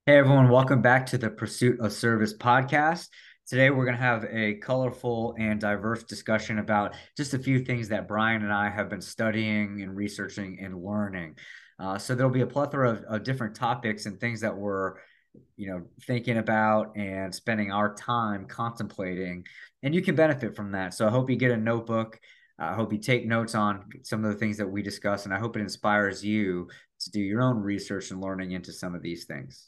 Hey everyone, welcome back to the Pursuit of Service podcast. Today we're going to have a colorful and diverse discussion about just a few things that Brian and I have been studying and researching and learning. So there'll be a plethora of different topics and things that we're, thinking about and spending our time contemplating, and you can benefit from that. So I hope you get a notebook. I hope you take notes on some of the things that we discuss, and I hope it inspires you to do your own research and learning into some of these things.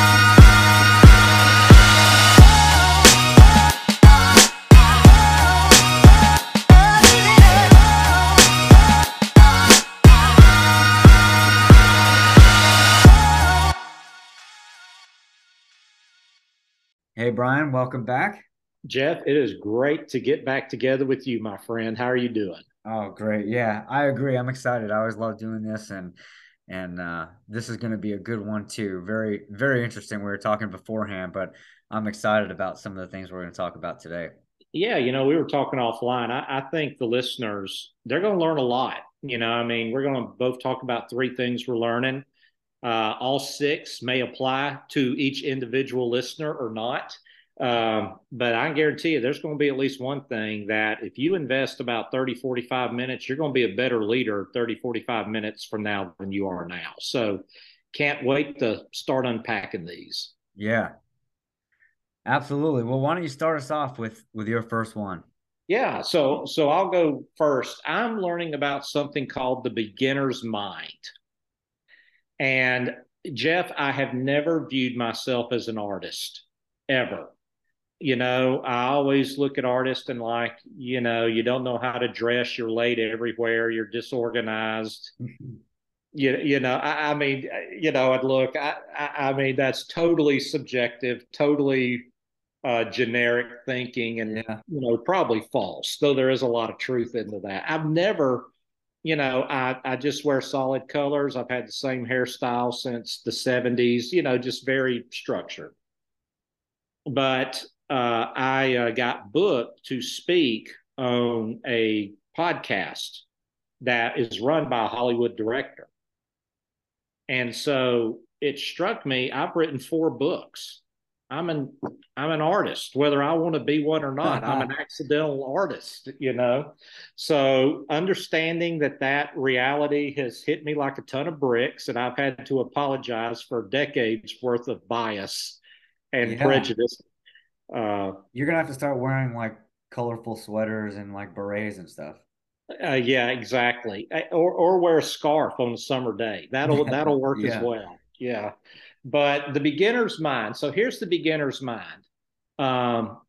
Hey Brian, welcome back. Jeff, it is great to get back together with you, my friend. How are you doing? Oh, great. Yeah, I agree. I'm excited. I always love doing this and this is going to be a good one too. Very, very interesting. We were talking beforehand, but I'm excited about some of the things we're going to talk about today. Yeah, we were talking offline. I think the listeners, they're going to learn a lot. We're going to both talk about three things we're learning. All six may apply to each individual listener or not. But I can guarantee you there's going to be at least one thing that if you invest about 30, 45 minutes, you're going to be a better leader 30, 45 minutes from now than you are now. So can't wait to start unpacking these. Yeah, absolutely. Well, why don't you start us off with your first one? Yeah, so I'll go first. I'm learning about something called the beginner's mind. And Jeff, I have never viewed myself as an artist ever. I always look at artists and like, you don't know how to dress, you're late everywhere, you're disorganized. And look, I mean, that's totally subjective, totally generic thinking, and Yeah. probably false. Though there is a lot of truth into that. I've never, I just wear solid colors. I've had the same hairstyle since the '70s. Just very structured. But I got booked to speak on a podcast that is run by a Hollywood director. And so it struck me, I've written four books. I'm an I'm an artist, whether I want to be one or not. I'm an accidental artist. So understanding that reality has hit me like a ton of bricks, and I've had to apologize for decades worth of bias and Yeah. prejudice. Uh, You're gonna have to start wearing like colorful sweaters and like berets and stuff. yeah, exactly. Or wear a scarf on a summer day. That'll work as Yeah. well. Yeah. But the beginner's mind. So here's the beginner's mind. Um,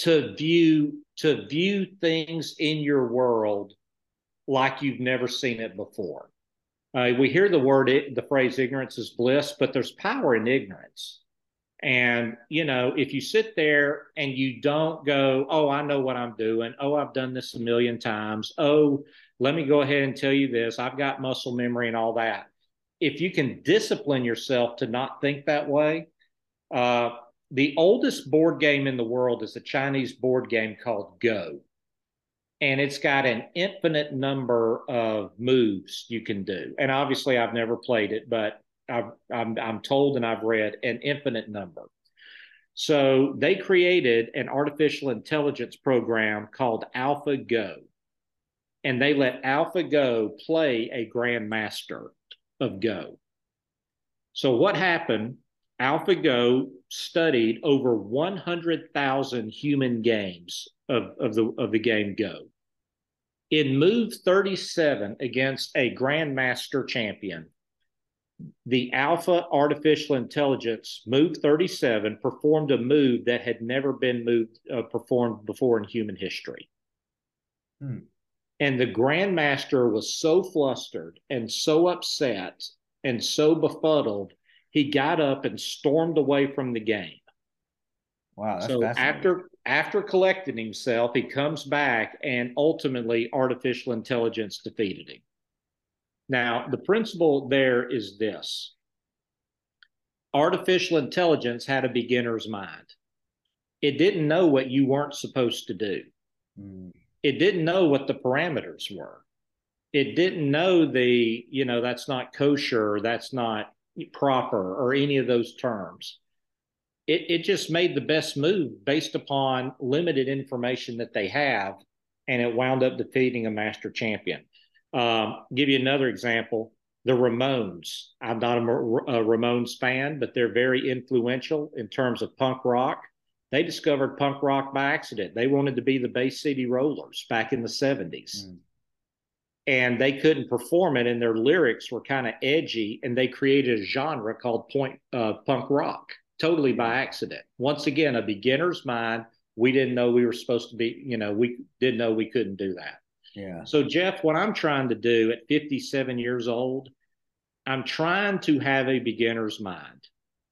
to view things in your world like you've never seen it before. We hear the phrase ignorance is bliss, but there's power in ignorance. And, if you sit there and you don't go, oh, I know what I'm doing. Oh, I've done this a million times. Oh, let me go ahead and tell you this. I've got muscle memory and all that. If you can discipline yourself to not think that way, uh, the oldest board game in the world is a Chinese board game called Go. And it's got an infinite number of moves you can do. And obviously, I've never played it, but I'm told and I've read an infinite number. So they created an artificial intelligence program called AlphaGo, and they let AlphaGo play a grandmaster of Go. So what happened? AlphaGo studied over 100,000 human games of the game Go. In move 37 against a grandmaster champion, the Alpha Artificial Intelligence Move 37 performed a move that had never been performed before in human history. Hmm. And the Grandmaster was so flustered and so upset and so befuddled, he got up and stormed away from the game. Wow, that's So fascinating. after collecting himself, he comes back and ultimately artificial intelligence defeated him. Now, the principle there is this: artificial intelligence had a beginner's mind. It didn't know what you weren't supposed to do. Mm. It didn't know what the parameters were. It didn't know that's not kosher, that's not proper or any of those terms. It just made the best move based upon limited information that they have, and it wound up defeating a master champion. Give you another example. The Ramones. I'm not a Ramones fan, but they're very influential in terms of punk rock. They discovered punk rock by accident. They wanted to be the Bay City Rollers back in the 70s. And they couldn't perform it, and their lyrics were kind of edgy, and they created a genre called punk rock, totally by accident. Once again, a beginner's mind. We didn't know we were supposed to be, we didn't know we couldn't do that. Yeah. So, Jeff, what I'm trying to do at 57 years old, I'm trying to have a beginner's mind.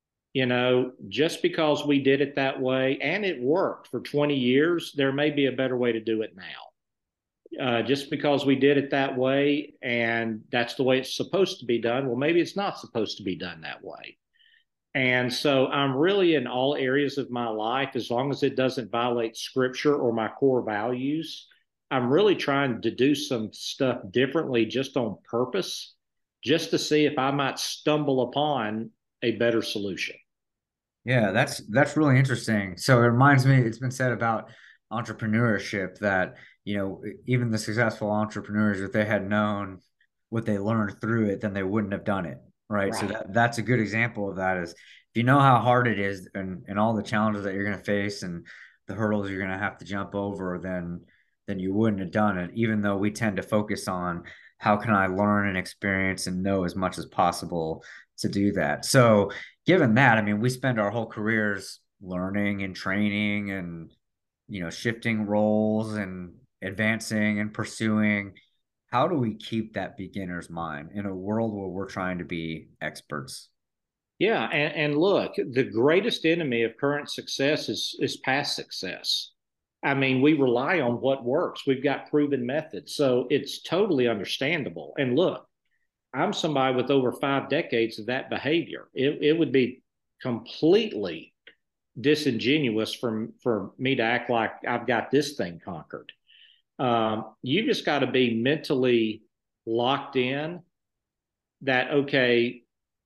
Just because we did it that way and it worked for 20 years, there may be a better way to do it now. Just because we did it that way and that's the way it's supposed to be done, well, maybe it's not supposed to be done that way. And so I'm really in all areas of my life, as long as it doesn't violate scripture or my core values, I'm really trying to do some stuff differently just on purpose, just to see if I might stumble upon a better solution. Yeah, that's really interesting. So it reminds me, it's been said about entrepreneurship that, even the successful entrepreneurs, if they had known what they learned through it, then they wouldn't have done it. Right. So that's a good example of that is if you know how hard it is and all the challenges that you're going to face and the hurdles you're going to have to jump over, then you wouldn't have done it, even though we tend to focus on how can I learn and experience and know as much as possible to do that. So given that, I mean, we spend our whole careers learning and training and, shifting roles and advancing and pursuing. How do we keep that beginner's mind in a world where we're trying to be experts? Yeah, and look, the greatest enemy of current success is past success. I mean, we rely on what works. We've got proven methods, so it's totally understandable. And look, I'm somebody with over 5 decades of that behavior. It would be completely disingenuous for me to act like I've got this thing conquered. You just got to be mentally locked in that, okay,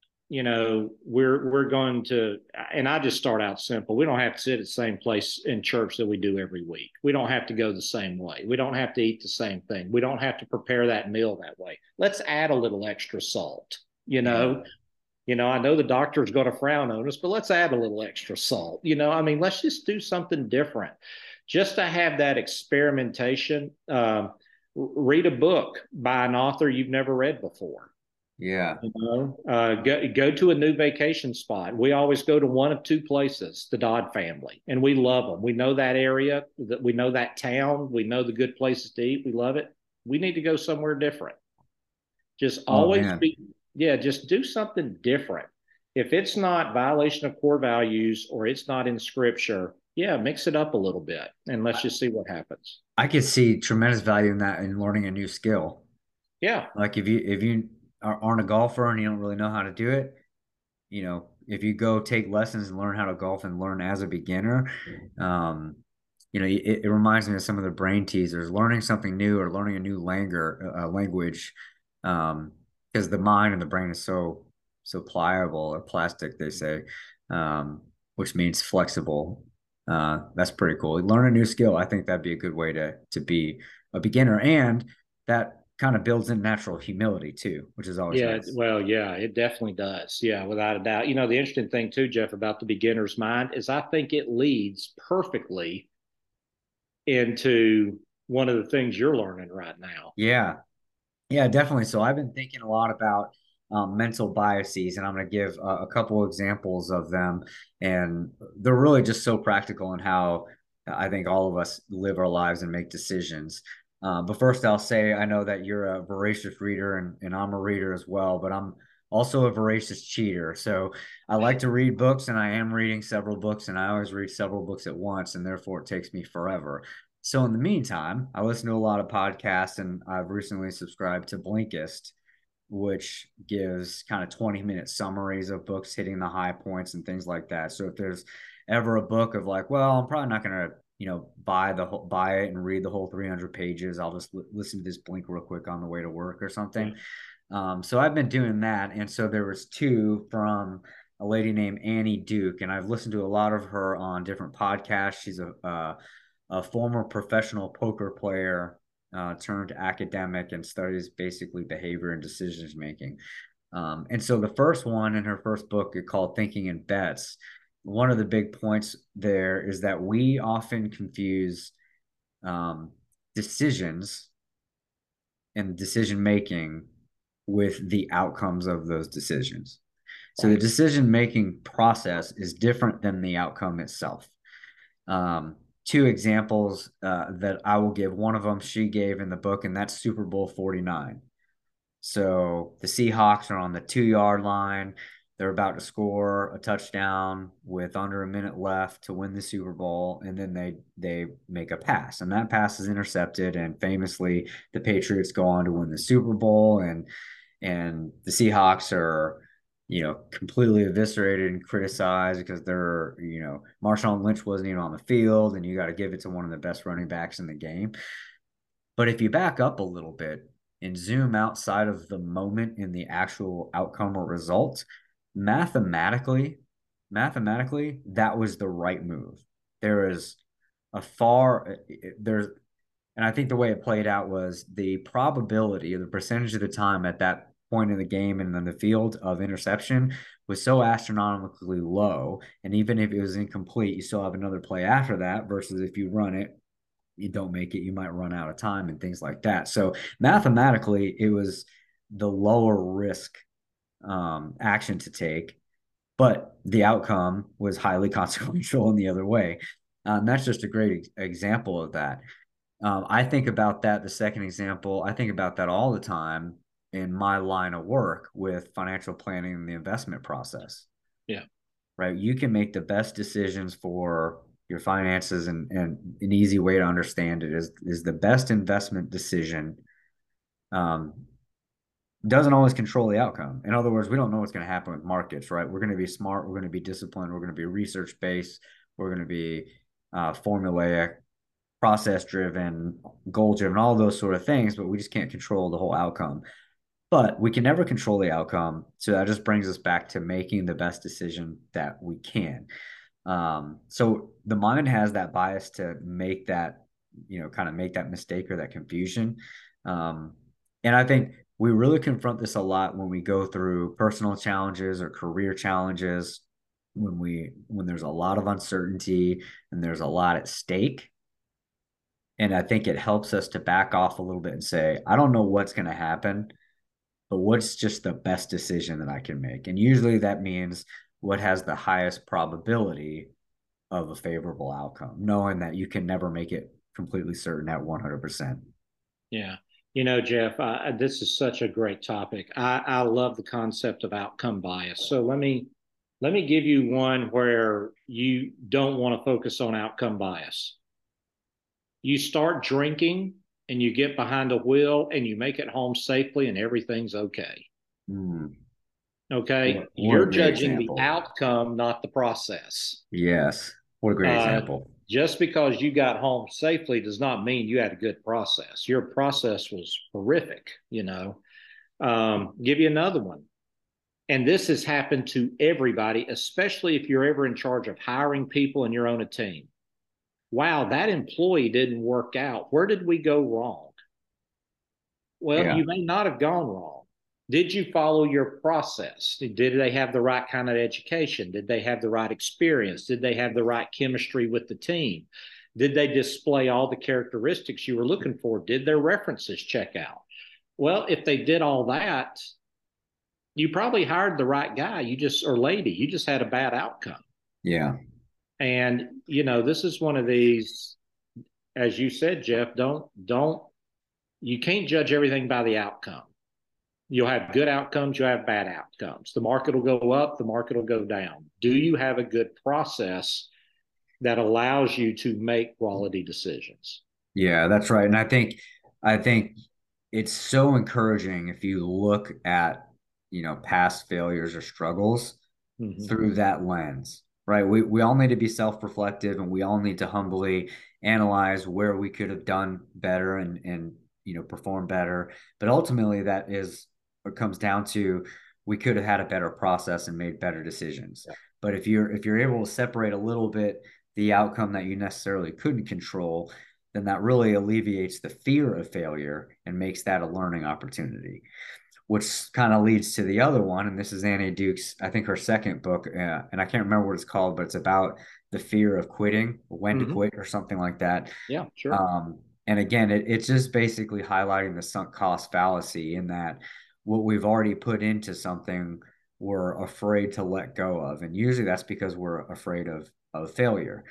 we're going to, and I just start out simple. We don't have to sit at the same place in church that we do every week. We don't have to go the same way. We don't have to eat the same thing. We don't have to prepare that meal that way. Let's add a little extra salt. I know the doctor is going to frown on us, but let's add a little extra salt. Let's just do something different. Just to have that experimentation. Read a book by an author you've never read before. Yeah. Go to a new vacation spot. We always go to one of two places, the Dodd family, and we love them. We know that area, that we know that town, we know the good places to eat. We love it. We need to go somewhere different. Just just do something different. If it's not violation of core values or it's not in scripture, mix it up a little bit and let's just see what happens. I could see tremendous value in that in learning a new skill. Yeah. Like if you aren't a golfer and you don't really know how to do it, if you go take lessons and learn how to golf and learn as a beginner, it reminds me of some of the brain teasers, learning something new or learning a new language, because the mind and the brain is so pliable or plastic, they say, which means flexible. That's pretty cool. Learn a new skill. I think that'd be a good way to be a beginner, and that kind of builds in natural humility too, which is always nice. Well, yeah, it definitely does. Yeah, without a doubt. The interesting thing too, Jeff, about the beginner's mind is I think it leads perfectly into one of the things you're learning right now. Yeah, definitely. So I've been thinking a lot about mental biases, and I'm going to give a couple examples of them, and they're really just so practical in how I think all of us live our lives and make decisions. But first, I'll say I know that you're a voracious reader, and I'm a reader as well, but I'm also a voracious cheater. So I like to read books, and I am reading several books, and I always read several books at once, and therefore it takes me forever. So in the meantime, I listen to a lot of podcasts, and I've recently subscribed to Blinkist, which gives kind of 20-minute summaries of books hitting the high points and things like that. So if there's ever a book of like, well, I'm probably not going to buy it and read the whole 300 pages. I'll just listen to this Blink real quick on the way to work or something. So I've been doing that. And so there was two from a lady named Annie Duke, and I've listened to a lot of her on different podcasts. She's a former professional poker player turned academic and studies basically behavior and decisions making. And so the first one in her first book is called Thinking in Bets. One of the big points there is that we often confuse decisions and decision making with the outcomes of those decisions. So the decision making process is different than the outcome itself. Two examples that I will give. One of them she gave in the book, and that's Super Bowl 49. So the Seahawks are on the 2-yard line. They're about to score a touchdown with under a minute left to win the Super Bowl, and then they make a pass, and that pass is intercepted. And famously, the Patriots go on to win the Super Bowl, and the Seahawks are, completely eviscerated and criticized because Marshawn Lynch wasn't even on the field, and you got to give it to one of the best running backs in the game. But if you back up a little bit and zoom outside of the moment in the actual outcome or result, mathematically, that was the right move. There is there's, and I think the way it played out was the probability or the percentage of the time at that point in the game and in the field of interception was so astronomically low. And even if it was incomplete, you still have another play after that, versus if you run it, you don't make it, you might run out of time and things like that. So mathematically, it was the lower risk action to take, but the outcome was highly consequential in the other way. That's just a great example of that. I think about that. The second example, I think about that all the time in my line of work with financial planning and the investment process. Yeah. Right. You can make the best decisions for your finances, and an easy way to understand it is the best investment decision doesn't always control the outcome. In other words, we don't know what's going to happen with markets, right? We're going to be smart. We're going to be disciplined. We're going to be research based. We're going to be formulaic, process driven, goal driven, all those sort of things, but we just can't control the whole outcome. But we can never control the outcome. So that just brings us back to making the best decision that we can. So the mind has that bias to make that, kind of make that mistake or that confusion. And I think we really confront this a lot when we go through personal challenges or career challenges, when there's a lot of uncertainty and there's a lot at stake. And I think it helps us to back off a little bit and say, I don't know what's going to happen, but what's just the best decision that I can make? And usually that means what has the highest probability of a favorable outcome, knowing that you can never make it completely certain at 100%. Yeah. Jeff, this is such a great topic. I love the concept of outcome bias. So let me give you one where you don't want to focus on outcome bias. You start drinking and you get behind a wheel and you make it home safely and everything's okay. Okay. You're judging example. The outcome, not the process. Yes. What a great example. Just because you got home safely does not mean you had a good process. Your process was horrific, Give you another one. And this has happened to everybody, especially if you're ever in charge of hiring people and you're on a team. Wow, that employee didn't work out. Where did we go wrong? Well, you may not have gone wrong. Did you follow your process? Did they have the right kind of education? Did they have the right experience? Did they have the right chemistry with the team? Did they display all the characteristics you were looking for? Did their references check out? Well, if they did all that, you probably hired the right guy, or lady. You just had a bad outcome. Yeah. And, this is one of these, as you said, Jeff, you can't judge everything by the outcome. You'll have good outcomes, you'll have bad outcomes. The market will go up, the market will go down. Do you have a good process that allows you to make quality decisions? Yeah, that's right. And I think it's so encouraging if you look at, past failures or struggles through that lens, right? We all need to be self-reflective, and we all need to humbly analyze where we could have done better and perform better. But ultimately that is it comes down to we could have had a better process and made better decisions. Yeah. But if you're able to separate a little bit the outcome that you necessarily couldn't control, then that really alleviates the fear of failure and makes that a learning opportunity, which kind of leads to the other one. And this is Annie Duke's, I think, her second book, and I can't remember what it's called, but it's about the fear of quitting, or when to quit, or something like that. Yeah, sure. And again, it's just basically highlighting the sunk cost fallacy in that what we've already put into something, we're afraid to let go of. And usually that's because we're afraid of failure.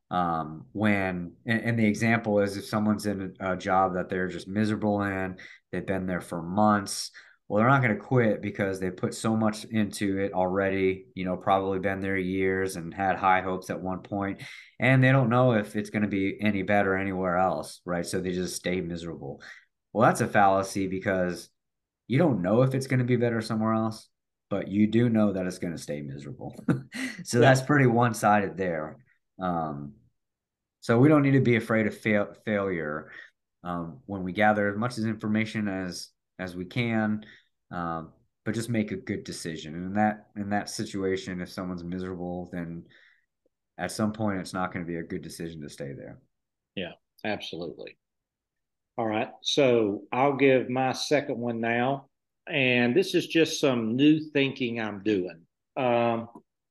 And the example is if someone's in a job that they're just miserable in, they've been there for months, well, they're not going to quit because they put so much into it already, probably been there years and had high hopes at one point, and they don't know if it's going to be any better anywhere else, right? So they just stay miserable. Well, that's a fallacy because you don't know if it's going to be better somewhere else, but you do know that it's going to stay miserable. So Yeah. that's pretty one-sided there. Um, so we don't need to be afraid of failure when we gather as much as information as we can, but just make a good decision. And in that situation, if someone's miserable, then at some point it's not going to be a good decision to stay there. Yeah, absolutely. All right. So I'll give my second one now. And this is just some new thinking I'm doing. Um,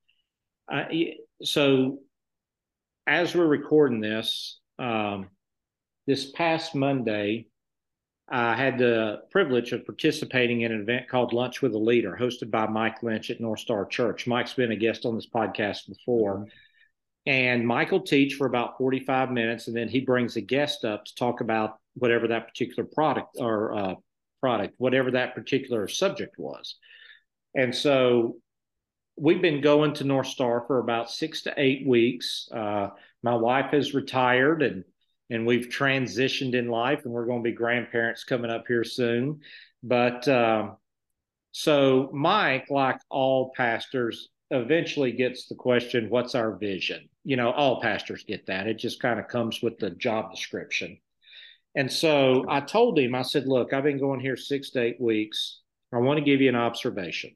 so as we're recording this, this past Monday, I had the privilege of participating in an event called Lunch with a Leader, hosted by Mike Lynch at North Star Church. Mike's been a guest on this podcast before. Mm-hmm. And Mike will teach for about 45 minutes, and then he brings a guest up to talk about whatever that particular product, whatever that particular subject was. And so we've been going to North Star for about 6 to 8 weeks. My wife has retired, and we've transitioned in life, and we're going to be grandparents coming up here soon. But so Mike, like all pastors, eventually gets the question, what's our vision? All pastors get that. It just kind of comes with the job description. And so I told him, I said, look, I've been going here 6 to 8 weeks. I want to give you an observation.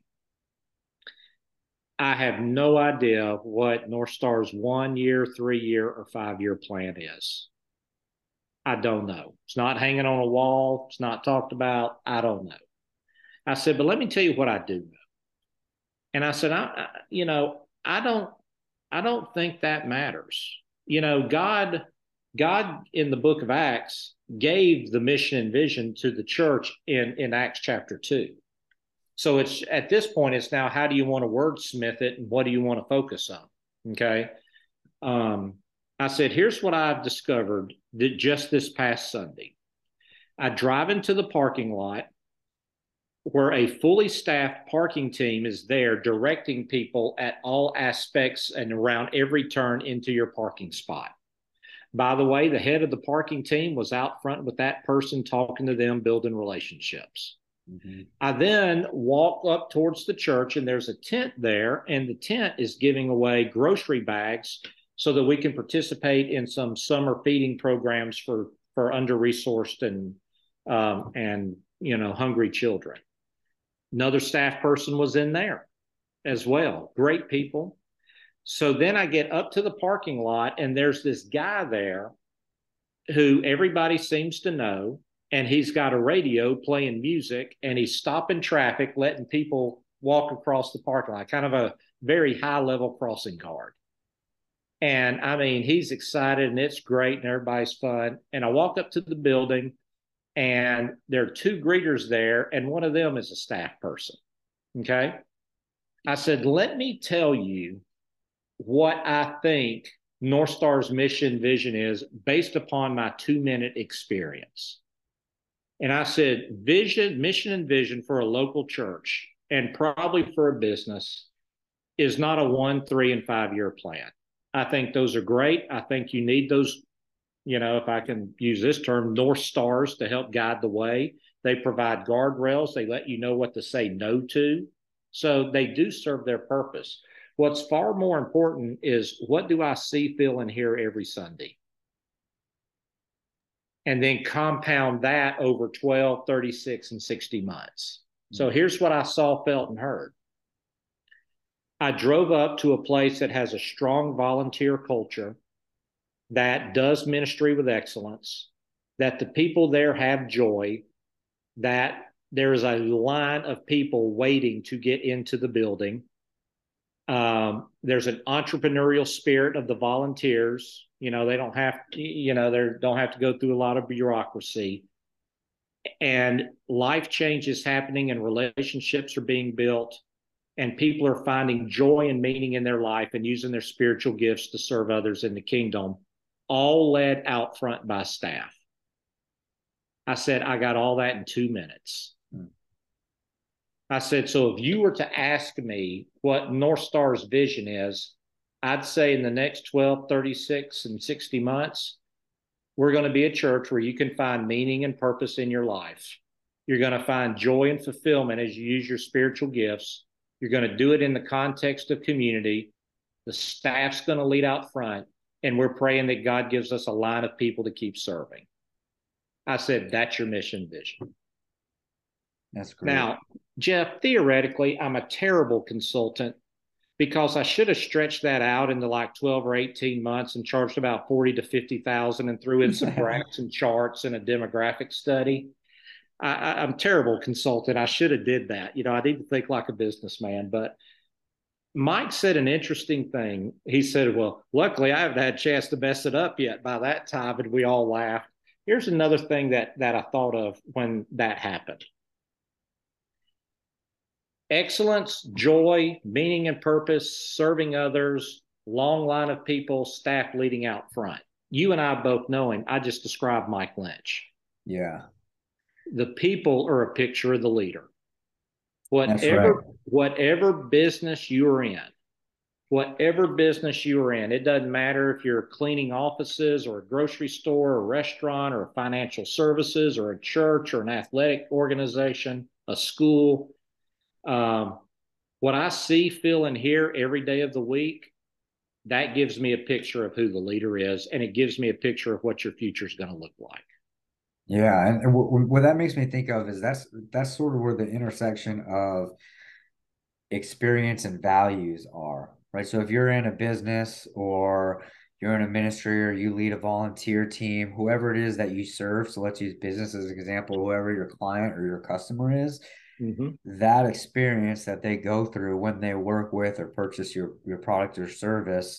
I have no idea what North Star's 1 year, 3 year, or 5 year plan is. I don't know. It's not hanging on a wall. It's not talked about. I don't know. I said, but let me tell you what I do know. And I said, I don't think that matters. God in the book of Acts gave the mission and vision to the church in Acts chapter 2. So it's at this point, it's now, how do you want to wordsmith it and what do you want to focus on? Okay. I said, here's what I've discovered that just this past Sunday. I drive into the parking lot where a fully staffed parking team is there directing people at all aspects and around every turn into your parking spot. By the way, the head of the parking team was out front with that person, talking to them, building relationships. Mm-hmm. I then walk up towards the church, and there's a tent there, and the tent is giving away grocery bags so that we can participate in some summer feeding programs for under-resourced and hungry children. Another staff person was in there as well. Great people. So then I get up to the parking lot, and there's this guy there who everybody seems to know, and he's got a radio playing music, and he's stopping traffic, letting people walk across the parking lot, kind of a very high-level crossing guard. And I mean, he's excited, and it's great, and everybody's fun. And I walk up to the building, and there are 2 greeters there, and one of them is a staff person. Okay. I said, let me tell you what I think North Star's mission vision is based upon my 2-minute experience. And I said, mission and vision for a local church, and probably for a business, is not a 1, 3, and 5 year plan. I think those are great. I think you need those, if I can use this term, North Stars to help guide the way. They provide guardrails. They let you know what to say no to. So they do serve their purpose. What's far more important is, what do I see, feel, and hear every Sunday? And then compound that over 12, 36, and 60 months. So here's what I saw, felt, and heard. I drove up to a place that has a strong volunteer culture, that does ministry with excellence, that the people there have joy, that there is a line of people waiting to get into the building. There's an entrepreneurial spirit of the volunteers. You know, they don't have, they don't have to go through a lot of bureaucracy. And life change is happening, and relationships are being built, and people are finding joy and meaning in their life and using their spiritual gifts to serve others in the kingdom, all led out front by staff. I said, I got all that in 2 minutes. I said, so if you were to ask me what North Star's vision is, I'd say in the next 12, 36, and 60 months, we're going to be a church where you can find meaning and purpose in your life. You're going to find joy and fulfillment as you use your spiritual gifts. You're going to do it in the context of community. The staff's going to lead out front, and we're praying that God gives us a line of people to keep serving. I said, that's your mission vision. That's great. Now, Jeff, theoretically, I'm a terrible consultant because I should have stretched that out into like 12 or 18 months and charged about 40 to 50,000 and threw in some graphs and charts and a demographic study. I'm a terrible consultant. I should have did that. You know, I need to think like a businessman. But Mike said an interesting thing. He said, well, luckily I haven't had a chance to mess it up yet by that time. And we all laughed. Here's another thing that I thought of when that happened. Excellence, joy, meaning and purpose, serving others, long line of people, staff leading out front. You and I both know him. I just described Mike Lynch. Yeah. The people are a picture of the leader. Whatever business you're in, it doesn't matter if you're cleaning offices or a grocery store or a restaurant or a financial services or a church or an athletic organization, a school. What I see, feel, and hear every day of the week, that gives me a picture of who the leader is, and it gives me a picture of what your future is going to look like. Yeah, and what that makes me think of is that's sort of where the intersection of experience and values are, right? So if you're in a business or you're in a ministry or you lead a volunteer team, whoever it is that you serve, so let's use business as an example, whoever your client or your customer is, that experience that they go through when they work with or purchase your product or service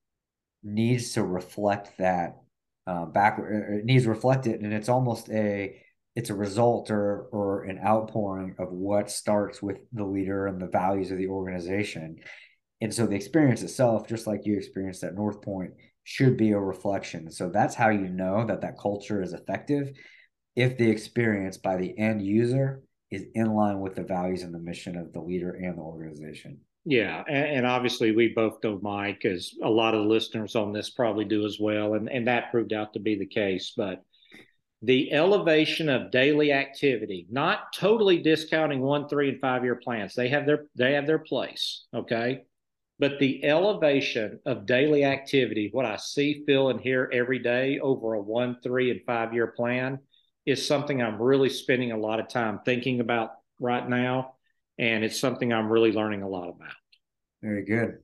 needs to reflect that backward. It needs to reflect it, and it's almost it's a result or an outpouring of what starts with the leader and the values of the organization. And so the experience itself, just like you experienced at North Point, should be a reflection. So that's how you know that culture is effective, if the experience by the end user is in line with the values and the mission of the leader and the organization. Yeah, and obviously we both know Mike, as a lot of the listeners on this probably do as well, and that proved out to be the case. But the elevation of daily activity, not totally discounting 1, 3, and 5 year plans. They have their place, okay? But the elevation of daily activity, what I see, feel, and hear every day over a 1, 3, and 5 year plan is something I'm really spending a lot of time thinking about right now. And it's something I'm really learning a lot about. Very good.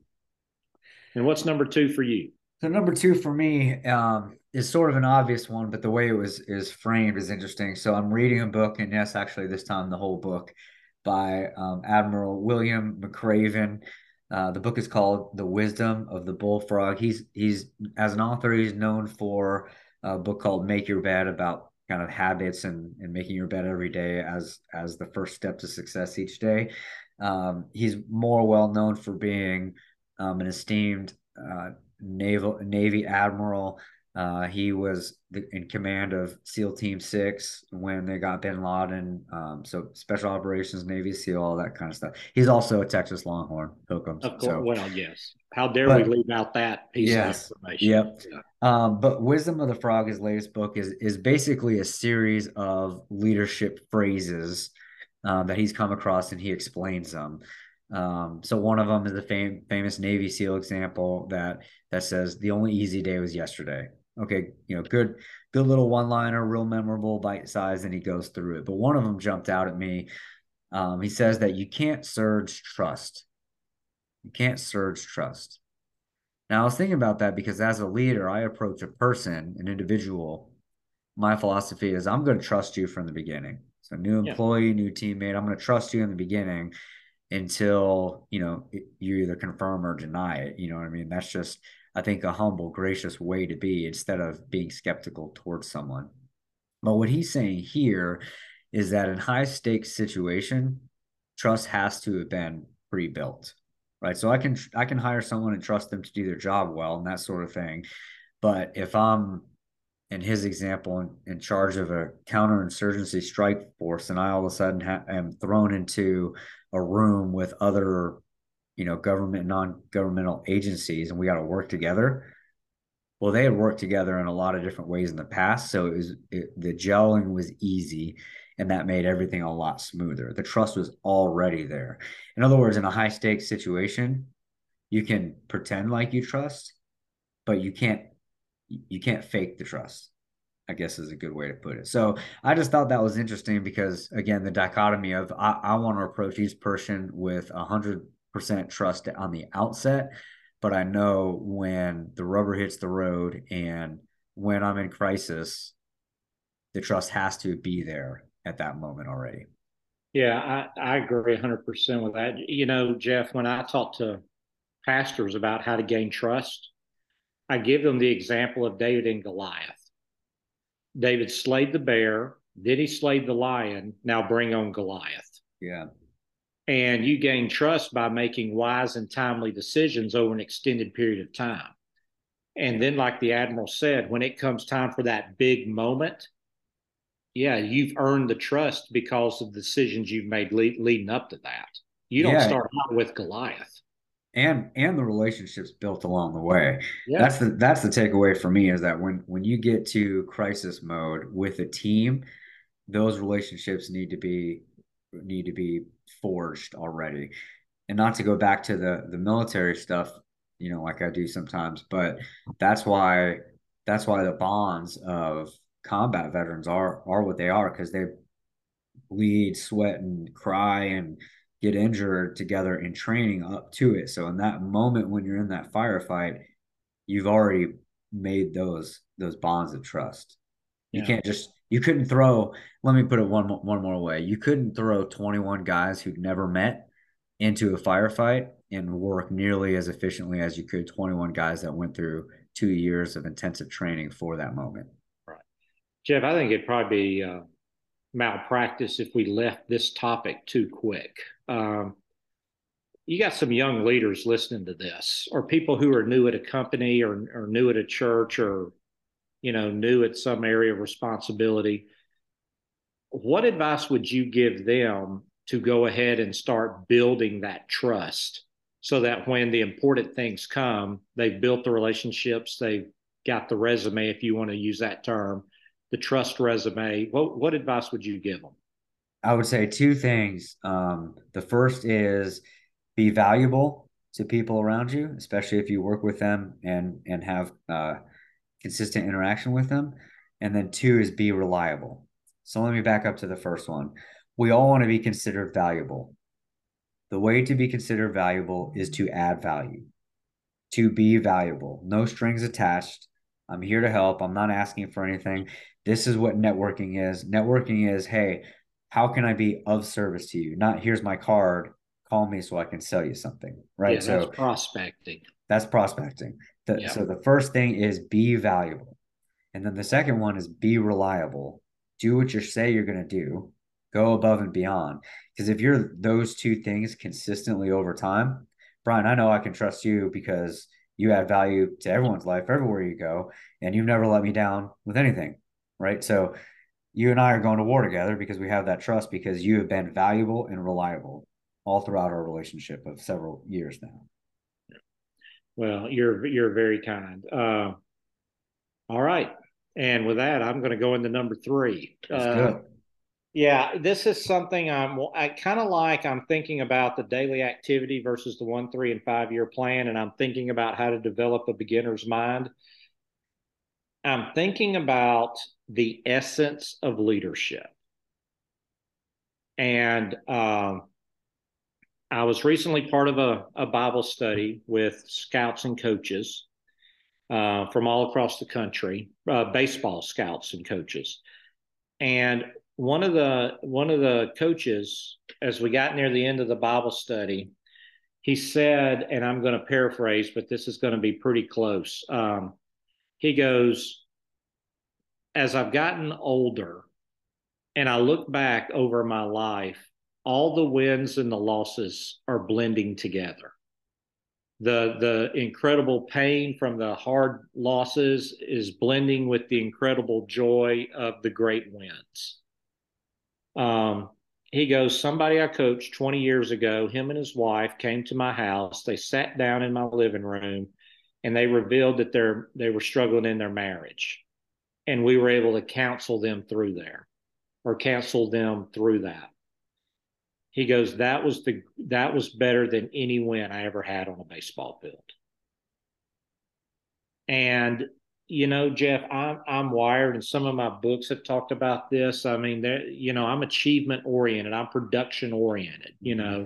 And what's number 2 for you? So number 2 for me is sort of an obvious one, but the way it is framed is interesting. So I'm reading a book, and yes, actually this time the whole book, by Admiral William McRaven. The book is called The Wisdom of the Bullfrog. He's as an author, he's known for a book called Make Your Bed, about kind of habits and making your bed every day as the first step to success each day. He's more well known for being an esteemed Navy admiral. He was in command of SEAL Team 6 when they got bin Laden. So special operations, Navy SEAL, all that kind of stuff. He's also a Texas Longhorn, Hook'em. Of course. So, well, yes. How dare we leave out that piece of information? Yep. Yeah. But Wisdom of the Frog, his latest book, is basically a series of leadership phrases that he's come across, and he explains them. So one of them is the famous Navy SEAL example that says the only easy day was yesterday. Okay, good little one-liner, real memorable, bite size, and he goes through it. But one of them jumped out at me He says that you can't surge trust. You can't surge trust. Now, I was thinking about that because as a leader, I approach a person, an individual. My philosophy is I'm going to trust you from the beginning. So, new Yeah. employee, new teammate, I'm going to trust you in the beginning until, you either confirm or deny it. You know what I mean? That's just, I think, a humble, gracious way to be instead of being skeptical towards someone. But what he's saying here is that in high stakes situation, trust has to have been pre-built, right? So I can hire someone and trust them to do their job well and that sort of thing. But if I'm in his example in charge of a counterinsurgency strike force, and I all of a sudden am thrown into a room with other, government, non-governmental agencies, and we got to work together. Well, they had worked together in a lot of different ways in the past, so the gelling was easy, and that made everything a lot smoother. The trust was already there. In other words, in a high stakes situation, you can pretend like you trust, but you can't fake the trust, I guess is a good way to put it. So I just thought that was interesting because again, the dichotomy of I want to approach each person with 100% trust on the outset, but I know when the rubber hits the road and when I'm in crisis, the trust has to be there at that moment already. Yeah, I agree 100% with that. Jeff, when I talk to pastors about how to gain trust, I give them the example of David and Goliath. David slayed the bear, then he slayed the lion. Now bring on Goliath. Yeah. And you gain trust by making wise and timely decisions over an extended period of time. And then, like the Admiral said, when it comes time for that big moment, yeah, you've earned the trust because of the decisions you've made leading up to that. You don't Yeah, start out with Goliath. and the relationships built along the way. Yeah. That's the takeaway for me is that when you get to crisis mode with a team, those relationships need to be forged already. And not to go back to the military stuff, like I do sometimes, but that's why that's why the bonds of combat veterans are what they are because they bleed, sweat, and cry and get injured together in training up to it. So in that moment when you're in that firefight, you've already made those bonds of trust. You Yeah. can't just you couldn't throw, let me put it one more way. You couldn't throw 21 guys who'd never met into a firefight and work nearly as efficiently as you could 21 guys that went through 2 years of intensive training for that moment. Right. Jeff, I think it'd probably be malpractice if we left this topic too quick. You got some young leaders listening to this, or people who are new at a company or new at a church or new at some area of responsibility. What advice would you give them to go ahead and start building that trust so that when the important things come, they've built the relationships, they've got the resume, if you want to use that term, the trust resume. What advice would you give them? I would say two things. The first is be valuable to people around you, especially if you work with them and have consistent interaction with them. And then two is be reliable. So let me back up to the first one. We all want to be considered valuable. The way to be considered valuable is to add value, to be valuable. No strings attached. I'm here to help. I'm not asking for anything. This is what networking is. Networking is, hey, how can I be of service to you? Not here's my card, call me so I can sell you something, right? Yeah, that's So prospecting. that's prospecting. Yeah. So the first thing is be valuable. And then the second one is be reliable. Do what you say you're going to do. Go above and beyond. Because if you're those two things consistently over time, Brian, I know I can trust you because you add value to everyone's life everywhere you go, and you've never let me down with anything, right? So you and I are going to war together because we have that trust because you have been valuable and reliable all throughout our relationship of several years now. Well, you're very kind. All right. And with that, I'm going to go into number three. That's good. Yeah, this is something I kind of like. I'm thinking about the daily activity versus the 1, 3, and 5 year plan, and I'm thinking about how to develop a beginner's mind. I'm thinking about the essence of leadership. And I was recently part of a Bible study with scouts and coaches from all across the country, baseball scouts and coaches. And one of the coaches, as we got near the end of the Bible study, he said, and I'm going to paraphrase, but this is going to be pretty close. He goes, as I've gotten older and I look back over my life, all the wins and the losses are blending together. The incredible pain from the hard losses is blending with the incredible joy of the great wins. Um, he goes, somebody I coached 20 years ago, him and his wife came to my house. They sat down in my living room and they revealed that they were struggling in their marriage. And we were able to counsel them through there or counsel them through that. He goes, that was better than any win I ever had on a baseball field. And Jeff, I'm wired, and some of my books have talked about this. I mean, I'm achievement oriented, I'm production oriented.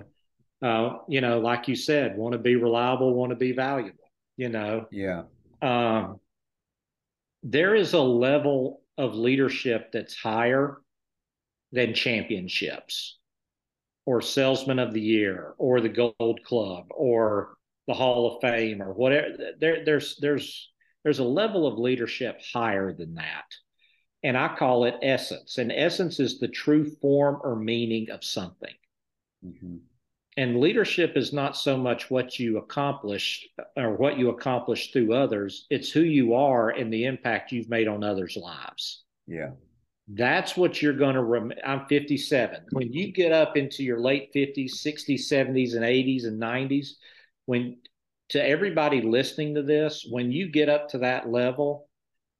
Like you said, want to be reliable, want to be valuable. Yeah. Um, there is a level of leadership that's higher than championships or salesman of the year or the gold club or the hall of fame or whatever. There's a level of leadership higher than that, and I call it essence. And essence is the true form or meaning of something. Mm-hmm. And leadership is not so much what you accomplish or what you accomplish through others, it's who you are and the impact you've made on others' lives. Yeah. That's what you're going to I'm 57. When you get up into your late 50s, 60s, 70s, and 80s and 90s, when to everybody listening to this, when you get up to that level,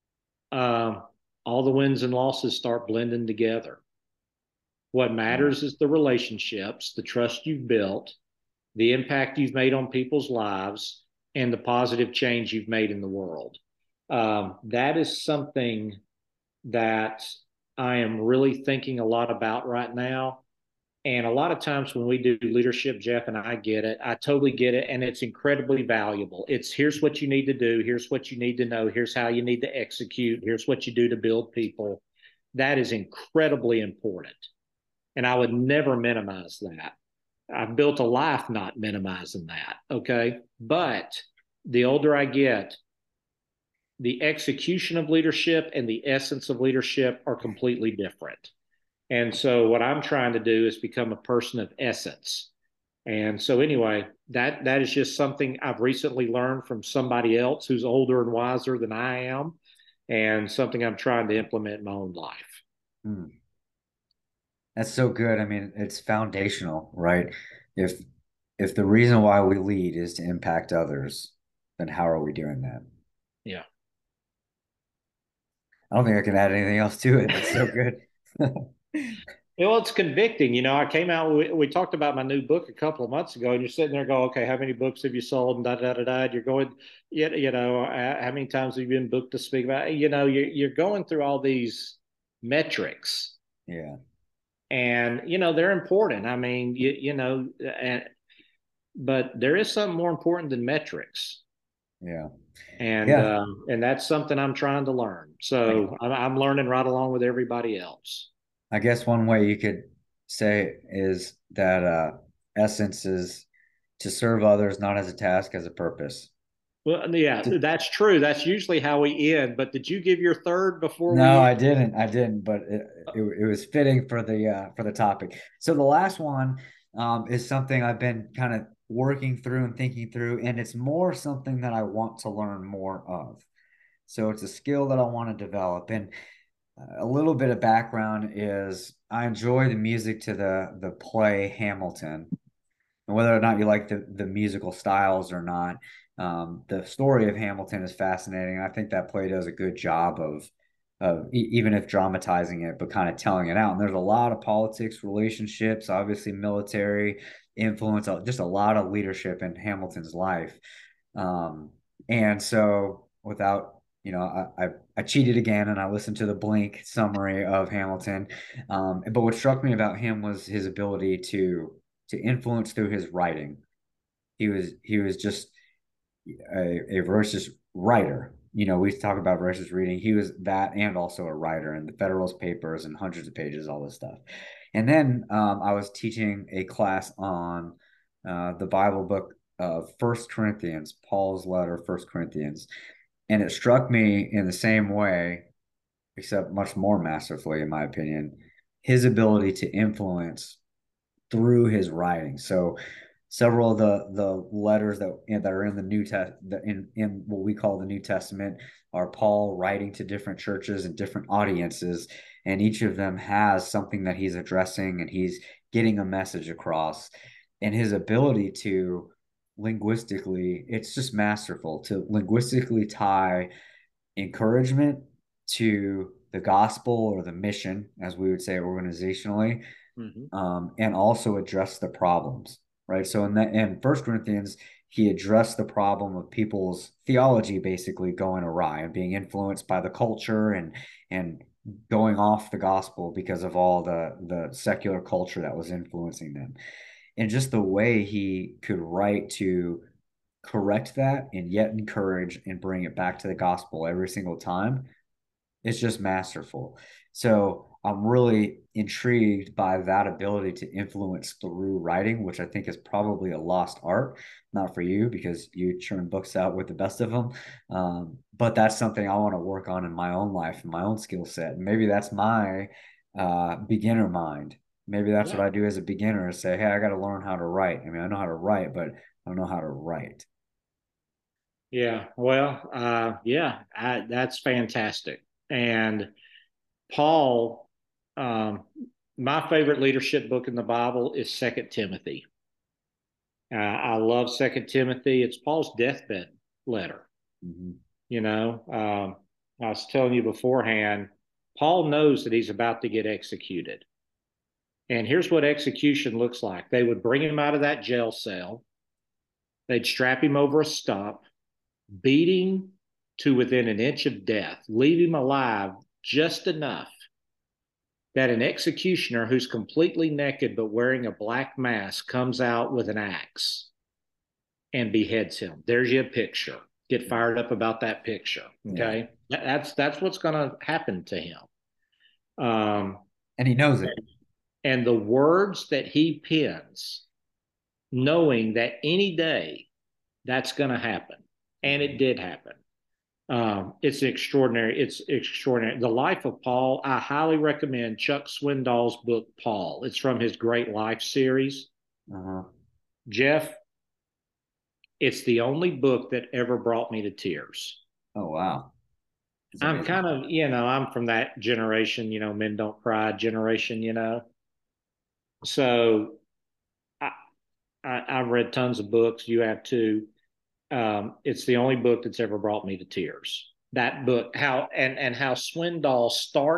all the wins and losses start blending together. What matters is the relationships, the trust you've built, the impact you've made on people's lives, and the positive change you've made in the world. That is something that I am really thinking a lot about right now. And a lot of times when we do leadership, Jeff, and I get it, I totally get it. And it's incredibly valuable. It's here's what you need to do. Here's what you need to know. Here's how you need to execute. Here's what you do to build people. That is incredibly important. And I would never minimize that. I've built a life not minimizing that. Okay. But the older I get, the execution of leadership and the essence of leadership are completely different. And so what I'm trying to do is become a person of essence. And so anyway, that is just something I've recently learned from somebody else who's older and wiser than I am, and something I'm trying to implement in my own life. Mm. That's so good. I mean, it's foundational, right? If if the reason why we lead is to impact others, then how are we doing that? Yeah. I don't think I can add anything else to it. It's so good. Well, it's convicting. I came out, we talked about my new book a couple of months ago, and you're sitting there going, okay, how many books have you sold? And da da da da. You're going, how many times have you been booked to speak about? You're going through all these metrics. Yeah. And, they're important. I mean, but there is something more important than metrics. Yeah. And, Yeah. and that's something I'm trying to learn. So I'm learning right along with everybody else. I guess one way you could say is that essence is to serve others not as a task, as a purpose. Well, yeah, that's true. That's usually how we end. But did you give your third before No, we I didn't. I didn't, but it was fitting for the topic. So the last one is something I've been kind of working through and thinking through, and it's more something that I want to learn more of. So it's a skill that I want to develop. And a little bit of background is I enjoy the music to the play Hamilton. And whether or not you like the musical styles or not, the story of Hamilton is fascinating. I think that play does a good job of even if dramatizing it, but kind of telling it out. And there's a lot of politics, relationships, obviously military influence, just a lot of leadership in Hamilton's life. And so, without I cheated again and I listened to the Blink summary of Hamilton. But what struck me about him was his ability to influence through his writing. He was just a voracious writer. We talk about voracious reading. He was that and also a writer in the Federalist Papers and hundreds of pages, all this stuff. And then I was teaching a class on the Bible book of First Corinthians, Paul's letter, First Corinthians. And it struck me in the same way, except much more masterfully, in my opinion, his ability to influence through his writing. So several of the letters that are in the New Test in what we call the New Testament are Paul writing to different churches and different audiences, and each of them has something that he's addressing and he's getting a message across. And his ability to linguistically, it's just masterful to linguistically tie encouragement to the gospel or the mission, as we would say organizationally, and also address the problems, right? So in First Corinthians, he addressed the problem of people's theology basically going awry and being influenced by the culture and going off the gospel because of all the secular culture that was influencing them. And just the way he could write to correct that and yet encourage and bring it back to the gospel every single time, it's just masterful. So I'm really intrigued by that ability to influence through writing, which I think is probably a lost art. Not for you because you churn books out with the best of them. But that's something I want to work on in my own life and my own skill set. And maybe that's my beginner mind. Maybe that's what Yeah. I do as a beginner is say, hey, I got to learn how to write. I mean, I know how to write, but I don't know how to write. Yeah. Well, that's fantastic. And Paul, my favorite leadership book in the Bible is Second Timothy. I love Second Timothy. It's Paul's deathbed letter. Mm-hmm. I was telling you beforehand, Paul knows that he's about to get executed. And here's what execution looks like. They would bring him out of that jail cell. They'd strap him over a stump, beating to within an inch of death, leave him alive just enough that an executioner who's completely naked but wearing a black mask comes out with an axe and beheads him. There's your picture. Get fired up about that picture. Yeah. Okay. That's what's going to happen to him. Um, And he knows it. and the words that he pens, knowing that any day that's going to happen. And it did happen. It's extraordinary. It's extraordinary. The Life of Paul, I highly recommend Chuck Swindoll's book, Paul. It's from his Great Life series. Uh-huh. Jeff, it's the only book that ever brought me to tears. Oh, wow. It's I'm amazing. kind of, I'm from that generation, men don't cry generation. So I, I've read tons of books. You have too. It's the only book that's ever brought me to tears. That book, how Swindoll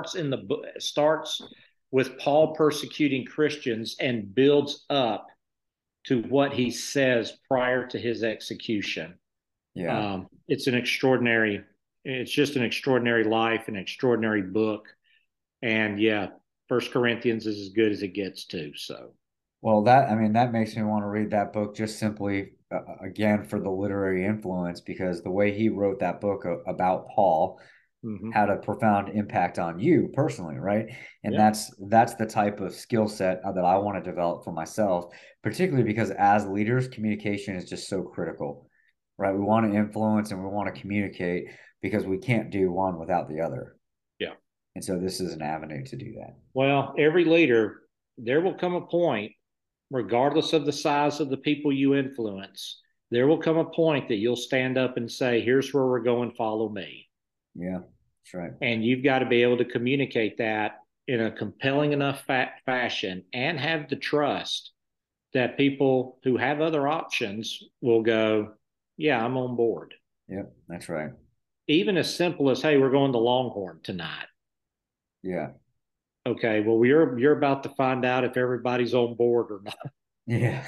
starts with Paul persecuting Christians and builds up to what he says prior to his execution. Yeah. It's an extraordinary. It's just an extraordinary life, an extraordinary book, and yeah, First Corinthians is as good as it gets too. So Well, that makes me want to read that book just simply, again, for the literary influence, because the way he wrote that book about Paul mm-hmm. had a profound impact on you personally, right? And Yeah, that's the type of skill set that I want to develop for myself, particularly because as leaders, communication is just so critical, right? We want to influence and we want to communicate because we can't do one without the other. yeah. And so this is an avenue to do that. Well, every leader, there will come a point, regardless of the size of the people you influence, there will come a point that you'll stand up and say, here's where we're going, follow me. Yeah, that's right. And you've got to be able to communicate that in a compelling enough fashion and have the trust that people who have other options will go, yeah, I'm on board. Yep, that's right. Even as simple as, hey, we're going to Longhorn tonight. Yeah. Okay, well, you're about to find out if everybody's on board or not. Yeah.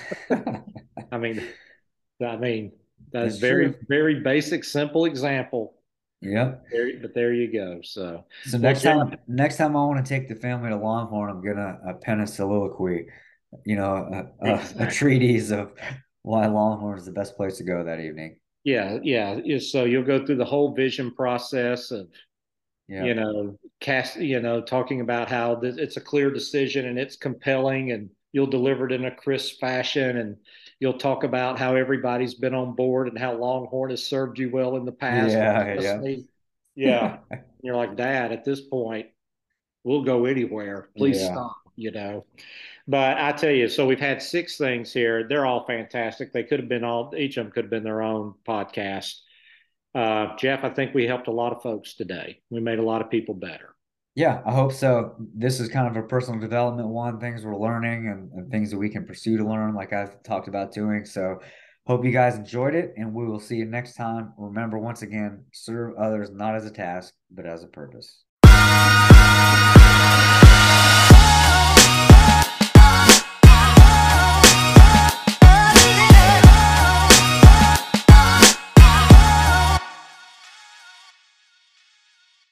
I mean, I mean, that's It's very, true. very basic, simple example. Yep. But there you go. So, So well, Jeff, next time I want to take the family to Longhorn, I'm gonna pen a soliloquy, a exactly. treatise of why Longhorn is the best place to go that evening. Yeah. So you'll go through the whole vision process of, Yep. talking about how it's a clear decision and it's compelling, and you'll deliver it in a crisp fashion, and you'll talk about how everybody's been on board and how Longhorn has served you well in the past. And Yeah. trust Yeah. me, yeah, you're like, Dad, at this point, we'll go anywhere. Please Yeah. stop. But I tell you, so we've had six things here. They're all fantastic. They could have been each of them could have been their own podcast. Jeff, I think we helped a lot of folks today. We made a lot of people better. Yeah, I hope so. This is kind of a personal development one, things we're learning and things that we can pursue to learn, like I've talked about doing. So hope you guys enjoyed it, and we will see you next time. Remember, once again, serve others not as a task, but as a purpose.